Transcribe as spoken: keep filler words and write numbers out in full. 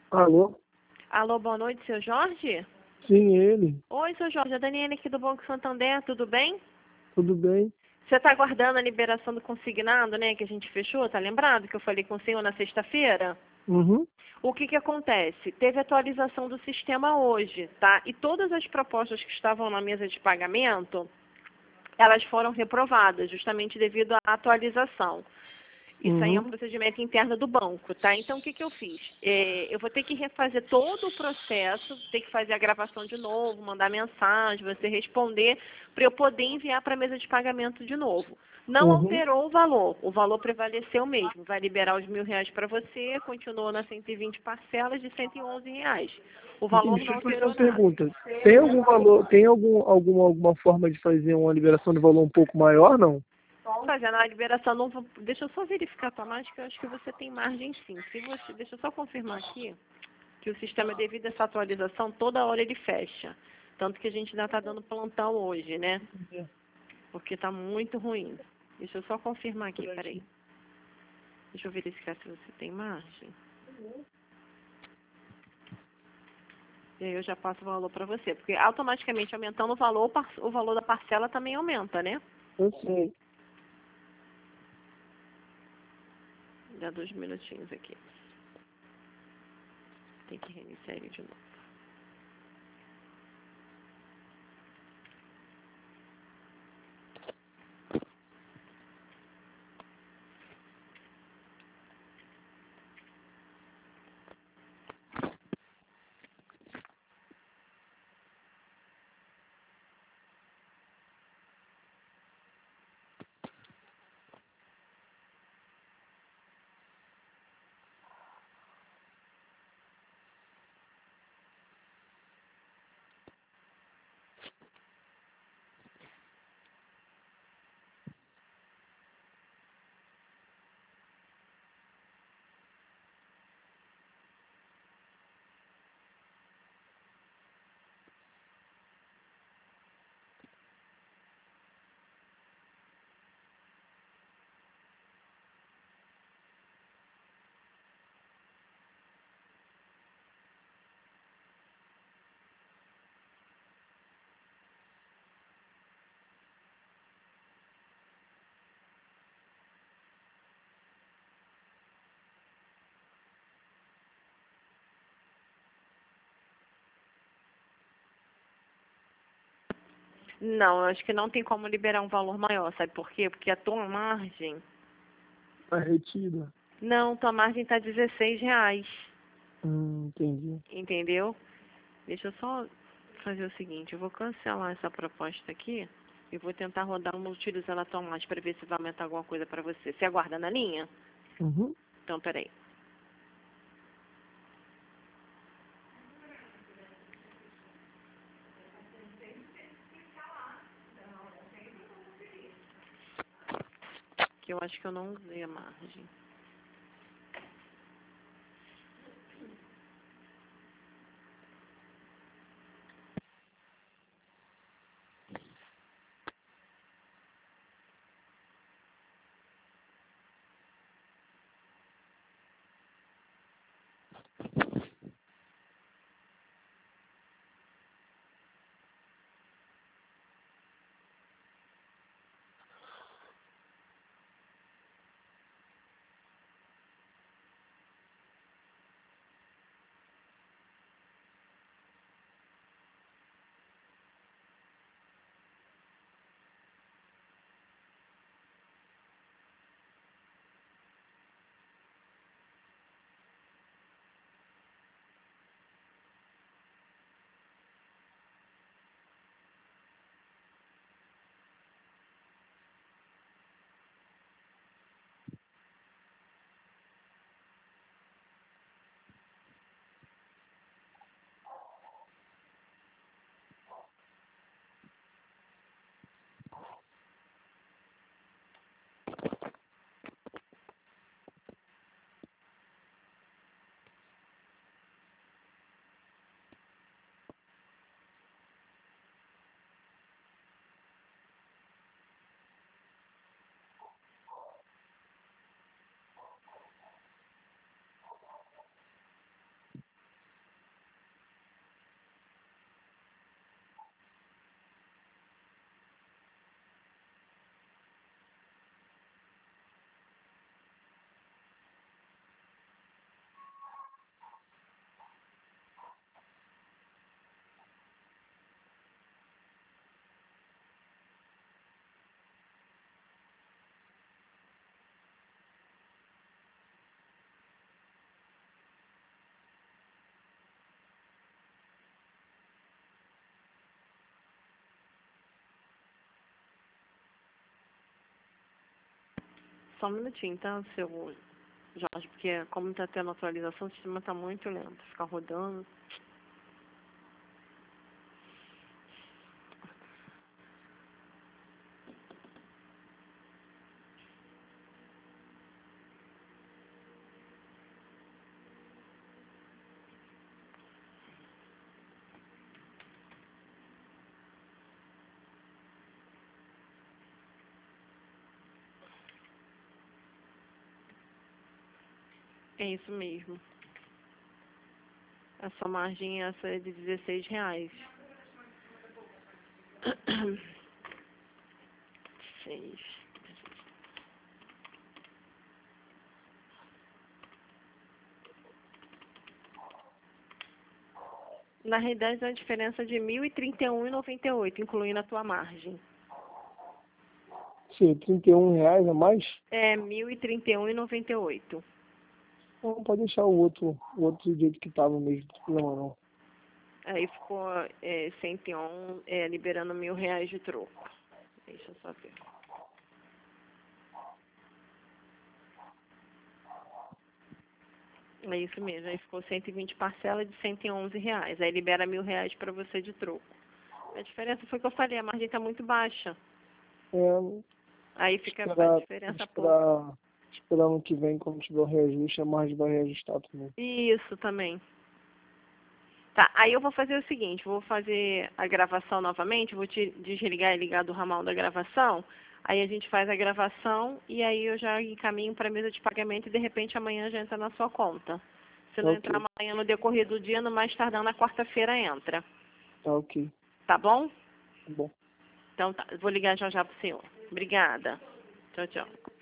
Alô? Alô, boa noite, seu Jorge? Sim, ele. Oi, seu Jorge, a Daniela aqui do Banco Santander, tudo bem? Tudo bem? Você está aguardando a liberação do consignado, né, que a gente fechou, tá lembrado que eu falei com o senhor na sexta-feira? Uhum. O que que acontece? Teve atualização do sistema hoje, tá? E todas as propostas que estavam na mesa de pagamento, elas foram reprovadas, justamente devido à atualização. Isso aí é um Uhum. procedimento interno do banco, tá? Então, o que que eu fiz? É, eu vou ter que refazer todo o processo, ter que fazer a gravação de novo, mandar mensagem, você responder, para eu poder enviar para a mesa de pagamento de novo. Não Uhum. alterou o valor, o valor prevaleceu mesmo. Vai liberar os mil reais para você, continuou nas cento e vinte parcelas de cento e onze reais. O valor Entendi. não Deixa eu te fazer uma alterou nada. pergunta. Tem algum valor, tem algum, alguma, alguma forma de fazer uma liberação de valor um pouco maior, não? Fazendo a liberação, não vou, deixa eu só verificar a tua margem, que eu acho que você tem margem sim. Se você, deixa eu só confirmar aqui que o sistema, devido a essa atualização, toda hora ele fecha. Tanto que a gente ainda está dando plantão hoje, né? Porque está muito ruim. Deixa eu só confirmar aqui, peraí. Deixa eu verificar se você tem margem. E aí eu já passo o valor para você. Porque automaticamente aumentando o valor, o par- o valor da parcela também aumenta, né? Eu sei. Dá dois minutinhos aqui. Tem que reiniciar ele de novo. Não, eu acho que não tem como liberar um valor maior, sabe por quê? Porque a tua margem... Tá retida. Não, tua margem está dezesseis reais, Hum, entendi. entendeu? Deixa eu só fazer o seguinte, eu vou cancelar essa proposta aqui e vou tentar rodar uma utilizando a tua margem para ver se vai aumentar alguma coisa para você. Você aguarda na linha? Uhum. Então, peraí. Que eu acho que eu não usei a margem. Só um minutinho, tá, seu Jorge? Porque como está tendo atualização, o sistema está muito lento. Fica rodando. É isso mesmo. Essa margem essa é de dezesseis reais. Seis. Na realidade, é uma diferença de mil e trinta e um reais e noventa e oito centavos, incluindo a tua margem. Sim, trinta e um reais a mais? É mil e trinta e um reais e noventa e oito centavos. Não, pode deixar o outro, o outro jeito que estava mesmo, não tem problema não. Aí ficou é, cento e um, é, liberando mil reais de troco. Deixa eu só ver. É isso mesmo, aí ficou cento e vinte parcelas de cento e onze reais. Aí libera mil reais para você de troco. A diferença foi que eu falei, a margem está muito baixa. É, Aí fica esperar, a diferença pouco. esperar, esperar ano que vem, quando tiver o reajuste, a margem vai reajustar também. Isso também. Tá, aí eu vou fazer o seguinte, vou fazer a gravação novamente, vou te desligar e ligar do ramal da gravação, aí a gente faz a gravação e aí eu já encaminho para a mesa de pagamento e de repente amanhã já entra na sua conta. Se não Tá entrar ok, amanhã no decorrer do dia, no mais tardar na quarta-feira entra. tá ok, Tá bom? tá bom. Então tá, vou ligar já já pro senhor. Obrigada. Tchau, tchau.